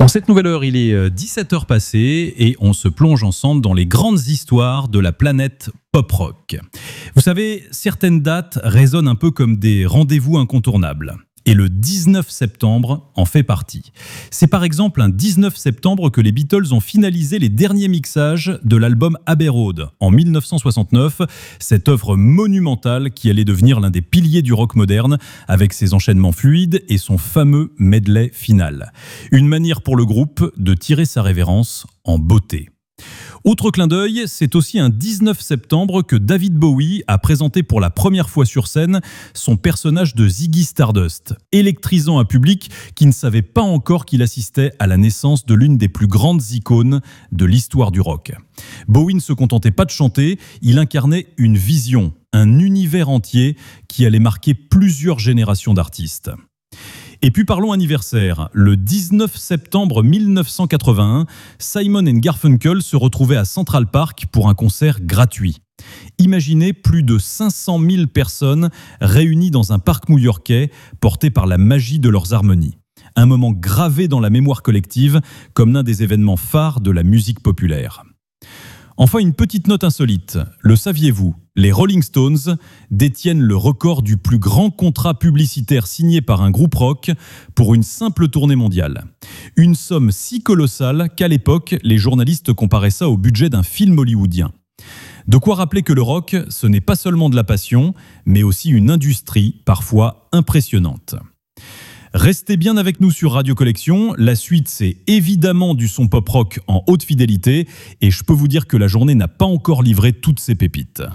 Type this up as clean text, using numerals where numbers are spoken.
En cette nouvelle heure, il est 17h passé et on se plonge ensemble dans les grandes histoires de la planète pop-rock. Vous savez, certaines dates résonnent un peu comme des rendez-vous incontournables. Et le 19 septembre en fait partie. C'est par exemple un 19 septembre que les Beatles ont finalisé les derniers mixages de l'album Abbey Road en 1969, cette œuvre monumentale qui allait devenir l'un des piliers du rock moderne avec ses enchaînements fluides et son fameux medley final. Une manière pour le groupe de tirer sa révérence en beauté. Autre clin d'œil, c'est aussi un 19 septembre que David Bowie a présenté pour la première fois sur scène son personnage de Ziggy Stardust, électrisant un public qui ne savait pas encore qu'il assistait à la naissance de l'une des plus grandes icônes de l'histoire du rock. Bowie ne se contentait pas de chanter, il incarnait une vision, un univers entier qui allait marquer plusieurs générations d'artistes. Et puis parlons anniversaire. Le 19 septembre 1981, Simon & Garfunkel se retrouvaient à Central Park pour un concert gratuit. Imaginez plus de 500 000 personnes réunies dans un parc new-yorkais porté par la magie de leurs harmonies. Un moment gravé dans la mémoire collective comme l'un des événements phares de la musique populaire. Enfin, une petite note insolite. Le saviez-vous ? Les Rolling Stones détiennent le record du plus grand contrat publicitaire signé par un groupe rock pour une simple tournée mondiale. Une somme si colossale qu'à l'époque, les journalistes comparaient ça au budget d'un film hollywoodien. De quoi rappeler que le rock, ce n'est pas seulement de la passion, mais aussi une industrie parfois impressionnante. Restez bien avec nous sur Radio Collection. La suite, c'est évidemment du son pop-rock en haute fidélité. Et je peux vous dire que la journée n'a pas encore livré toutes ses pépites.